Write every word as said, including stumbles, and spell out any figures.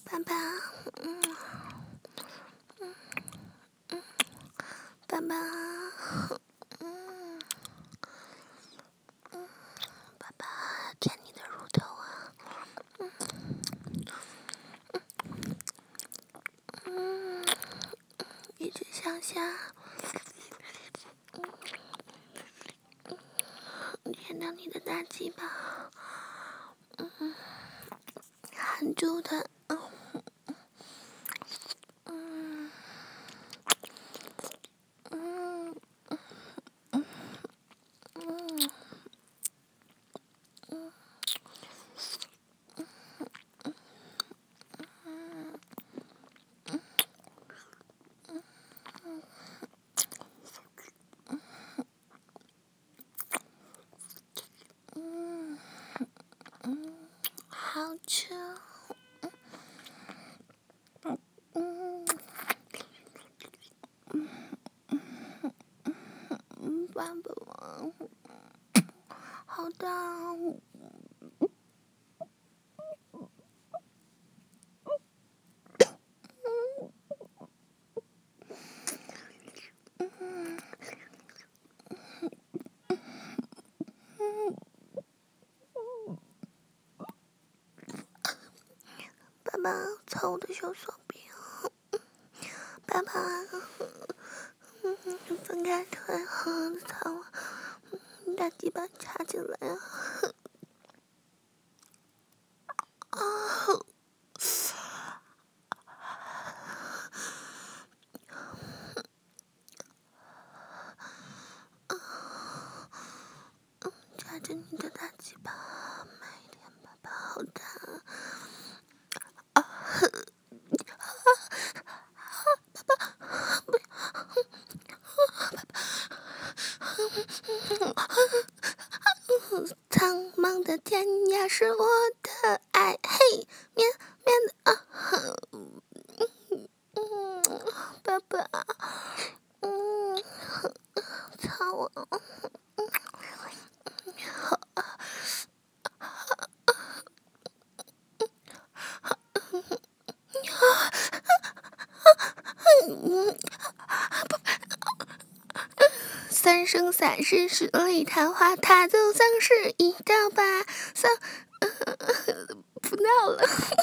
爸爸，嗯嗯嗯，爸爸，嗯嗯，爸爸舔你的乳头啊，嗯嗯，一直向下，嗯嗯，舔到你的大鸡巴，嗯，含住它，嗯嗯嗯嗯嗯。嗯嗯，好吃哦。嗯嗯，爸爸，好大哦。嗯嗯，爸爸，操我的小手臂哦。爸爸，嗯，分开腿，好好的操我，嗯，大鸡巴插进来啊。啊！抓着你的大鸡巴，慢一点，爸爸，好大啊！苍茫的天涯是我的爱，嘿，绵绵的啊，嗯，爸爸，嗯，操我，嗯，三生三世十里桃花，他就像是一条拔桑，不闹了。